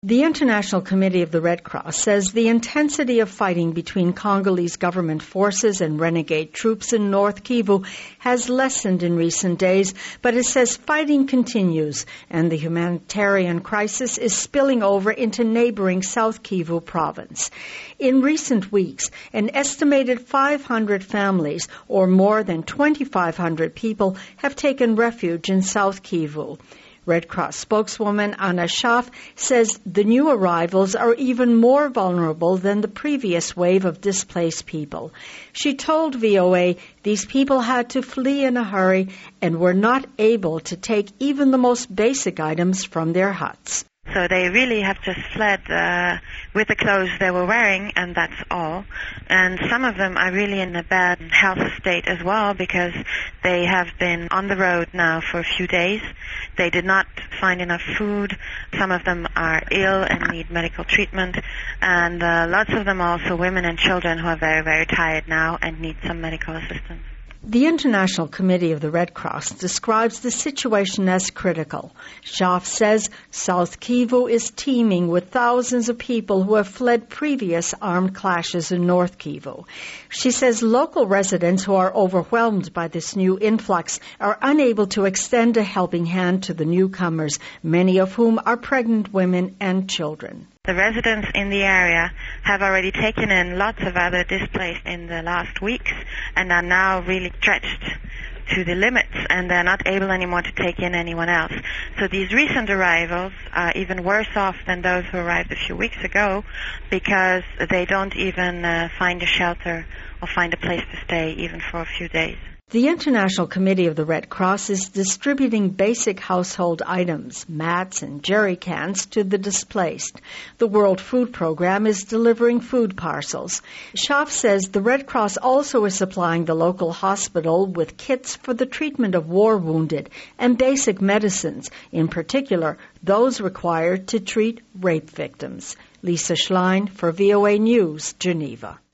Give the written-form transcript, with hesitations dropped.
The International Committee of the Red Cross says the intensity of fighting between Congolese government forces and renegade troops in North Kivu has lessened in recent days, but it says fighting continues and the humanitarian crisis is spilling over into neighboring South Kivu province. In recent weeks, an estimated 500 families, or more than 2,500 people, have taken refuge in South Kivu. Red Cross spokeswoman Anna Schaaf says the new arrivals are even more vulnerable than the previous wave of displaced people. She told VOA these people had to flee in a hurry and were not able to take even the most basic items from their huts. So they really have just fled with the clothes they were wearing, and that's all. And some of them are really in a bad health state as well, because they have been on the road now for a few days. They did not find enough food. Some of them are ill and need medical treatment. And lots of them are also women and children who are very, very tired now and need some medical assistance. The International Committee of the Red Cross describes the situation as critical. Schaaf says South Kivu is teeming with thousands of people who have fled previous armed clashes in North Kivu. She says local residents who are overwhelmed by this new influx are unable to extend a helping hand to the newcomers, many of whom are pregnant women and children. The residents in the area have already taken in lots of other displaced in the last weeks and are now really stretched to the limits, and they're not able anymore to take in anyone else. So these recent arrivals are even worse off than those who arrived a few weeks ago, because they don't even find a shelter or find a place to stay even for a few days. The International Committee of the Red Cross is distributing basic household items, mats and jerry cans, to the displaced. The World Food Program is delivering food parcels. Schaaf says the Red Cross also is supplying the local hospital with kits for the treatment of war wounded and basic medicines, in particular those required to treat rape victims. Lisa Schlein for VOA News, Geneva.